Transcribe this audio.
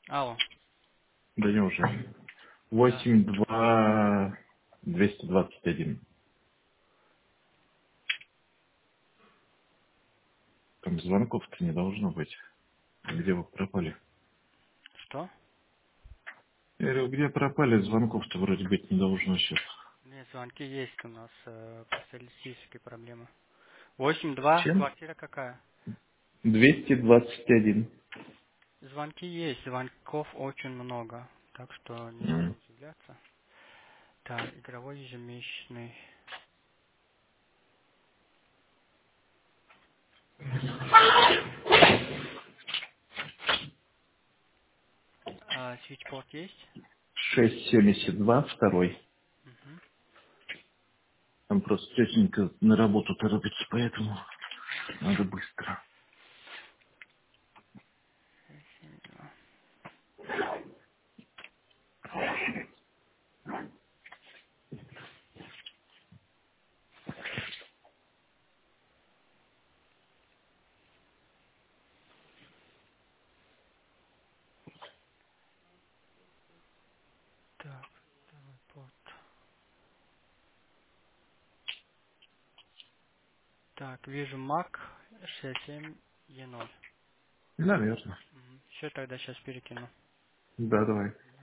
Алло. Да неужели? Да. 82-221. Там звонков-то не должно быть. Где вы пропали? Что? Я говорю, где пропали? Звонков-то вроде быть не должно сейчас. Нет, звонки есть у нас, просто логистические проблемы. 8-2, Чем? квартира какая? 221. Звонки есть, звонков очень много, так что не надо М. удивляться. Так, игровой ежемесячный. Switchport есть? 672 второй. Угу. Там просто тетенька на работу торопится, поэтому надо быстро. 672. Так, второй порт. Так, вижу Mac 67E0. Наверное. Все, тогда сейчас перекину. Да, давай.